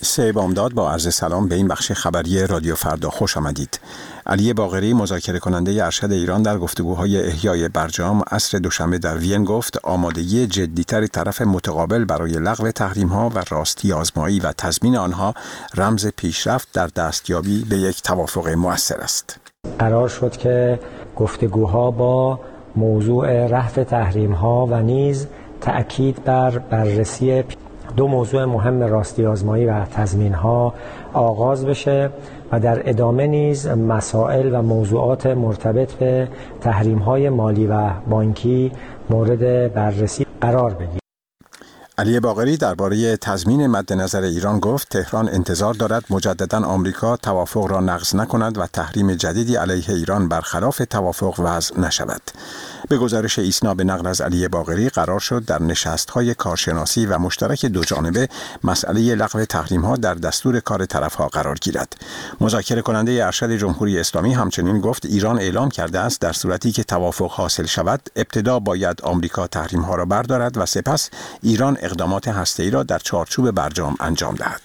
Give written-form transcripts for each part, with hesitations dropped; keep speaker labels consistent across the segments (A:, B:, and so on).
A: سه بامداد با عرض سلام به این بخش خبری رادیو فردا خوش آمدید. علی باقری مذاکره کننده ارشد ایران در گفتگوهای احیای برجام عصر دوشنبه در وین گفت آمادگی جدی‌تر طرف متقابل برای لغو تحریم‌ها و راستی آزمایی و تضمین آنها رمز پیشرفت در دستیابی به یک توافق مؤثر است.
B: قرار شد که گفتگوها با موضوع رفع تحریم‌ها و نیز تأکید بر بررسی دو موضوع مهم راستی آزمایی و تضمین‌ها آغاز بشه و در ادامه نیز مسائل و موضوعات مرتبط به تحریم‌های مالی و بانکی مورد بررسی قرار بگیرد.
A: علی باقری درباره تضمین مد نظر ایران گفت تهران انتظار دارد مجددا آمریکا توافق را نقض نکند و تحریم جدیدی علیه ایران برخلاف توافق وضع نشود. به گزارش ایسنا به نقل از علی باقری قرار شد در نشست‌های کارشناسی و مشترک دو جانبه مسئله لغو تحریم‌ها در دستور کار طرف‌ها قرار گیرد. مذاکره کننده ارشد جمهوری اسلامی همچنین گفت ایران اعلام کرده است در صورتی که توافق حاصل شود ابتدا باید آمریکا تحریم‌ها را بردارد و سپس ایران اقدامات هسته‌ای را در چارچوب برجام انجام دهد.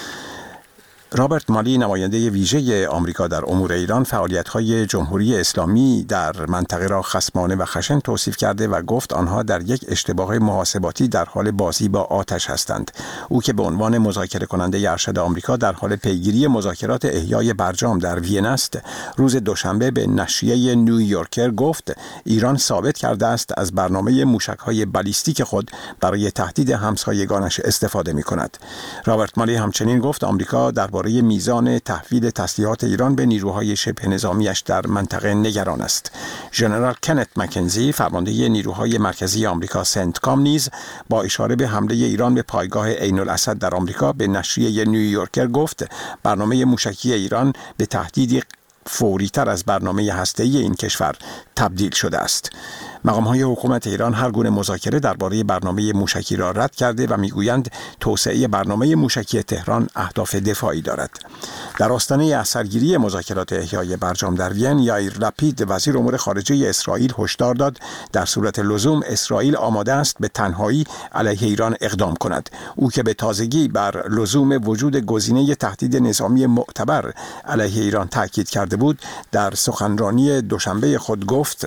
A: رابرت مالی نماینده ویژه آمریکا در امور ایران فعالیت‌های جمهوری اسلامی در منطقه را خصمانه و خشن توصیف کرده و گفت آنها در یک اشتباه محاسباتی در حال بازی با آتش هستند. او که به عنوان مذاکره کننده ارشد آمریکا در حال پیگیری مذاکرات احیای برجام در وین است، روز دوشنبه به نشریه نیویورکر گفت ایران ثابت کرده است از برنامه موشک‌های بالیستیک خود برای تهدید همسایگانش استفاده می‌کند. رابرت مالی همچنین گفت آمریکا درباره میزان تحویل تسلیحات ایران به نیروهای شبه نظامیش در منطقه نگران است. ژنرال کنت مکنزی فرمانده نیروهای مرکزی آمریکا سنتکام نیز با اشاره به حمله ایران به پایگاه عین الاسد در آمریکا به نشریه نیویورکر گفت برنامه موشکی ایران به تهدیدی فوری‌تر از برنامه هسته‌ای این کشور تبدیل شده است. مقام‌های حکومت ایران هر گونه مذاکره درباره برنامه موشکی را رد کرده و می‌گویند توسعه برنامه موشکی تهران اهداف دفاعی دارد. در آستانه اثرگیری مذاکرات احیای برجام در وین، یائیر لپید وزیر امور خارجه اسرائیل هشدار داد در صورت لزوم اسرائیل آماده است به تنهایی علیه ایران اقدام کند. او که به تازگی بر لزوم وجود گزینه تهدید نظامی معتبر علیه ایران تاکید کرده بود، در سخنرانی دوشنبه خود گفت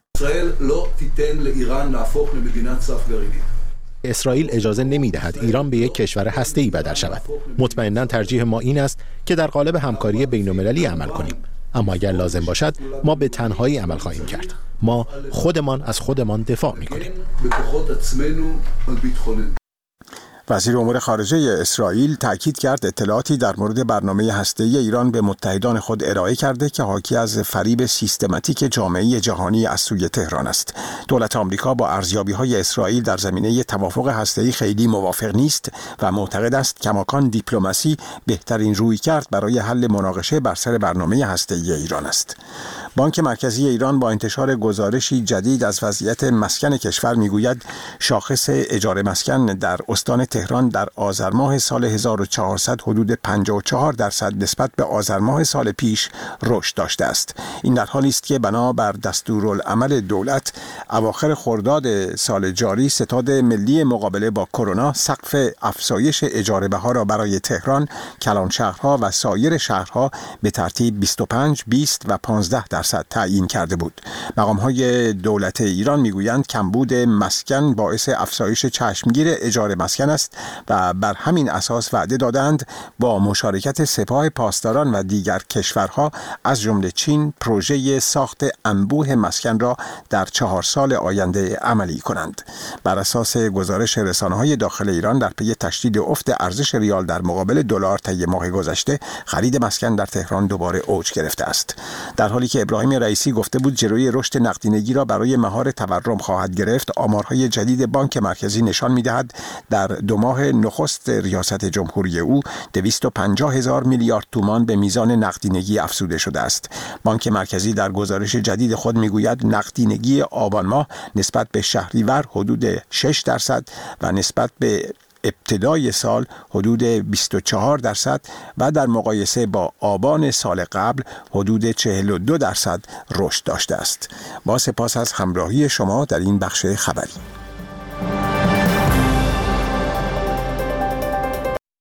C: اسرائیل اجازه نمی‌دهد ایران به یک کشور هسته‌ای بدل شود. مطمئناً ترجیح ما این است که در قالب همکاری بین‌المللی عمل کنیم. اما اگر لازم باشد ما به تنهایی عمل خواهیم کرد. ما خودمان از خودمان دفاع می‌کنیم.
A: وزیر امور خارجه اسرائیل تاکید کرد اطلاعاتی در مورد برنامه هسته‌ای ایران به متحدان خود ارائه کرده که حاکی از فریب سیستماتیک جامعه جهانی از سوی تهران است. دولت آمریکا با ارزیابی‌های اسرائیل در زمینه توافق هسته‌ای خیلی موافق نیست و معتقد است کماکان دیپلماسی بهترین رویکرد برای حل مناقشه بر سر برنامه هسته‌ای ایران است. بانک مرکزی ایران با انتشار گزارشی جدید از وضعیت مسکن کشور میگوید شاخص اجاره مسکن در استان تهران در آذر ماه سال 1400 حدود 54% نسبت به آذر ماه سال پیش رشد داشته است. این در حالی است که بنابر دستورالعمل دولت اواخر خرداد سال جاری ستاد ملی مقابله با کرونا سقف افزایش اجاره بها را برای تهران، کلانشهرها و سایر شهرها به ترتیب 25, 20 و 15% تعیین کرده بود. مقام‌های دولت ایران میگویند کمبود مسکن باعث افزایش چشمگیر اجاره مسکن است و بر همین اساس وعده دادند با مشارکت سپاه پاسداران و دیگر کشورها از جمله چین پروژه ساخت انبوه مسکن را در 4 سال آینده عملی کنند. بر اساس گزارش رسانه‌های داخل ایران در پی تشدید افت ارزش ریال در مقابل دلار طی ماه گذشته خرید مسکن در تهران دوباره اوج گرفته است. در حالی که ابراهیم رئیسی گفته بود جلوی رشد نقدینگی را برای مهار تورم خواهد گرفت، آمارهای جدید بانک مرکزی نشان می‌دهد در 2 ماه نخست ریاست جمهوری او 250,000 میلیارد تومان به میزان نقدینگی افزوده شده است. بانک مرکزی در گزارش جدید خود میگوید نقدینگی آبان ماه نسبت به شهریور حدود 6% و نسبت به ابتدای سال حدود 24% و در مقایسه با آبان سال قبل حدود 42% رشد داشته است. با سپاس از همراهی شما در این بخش خبری.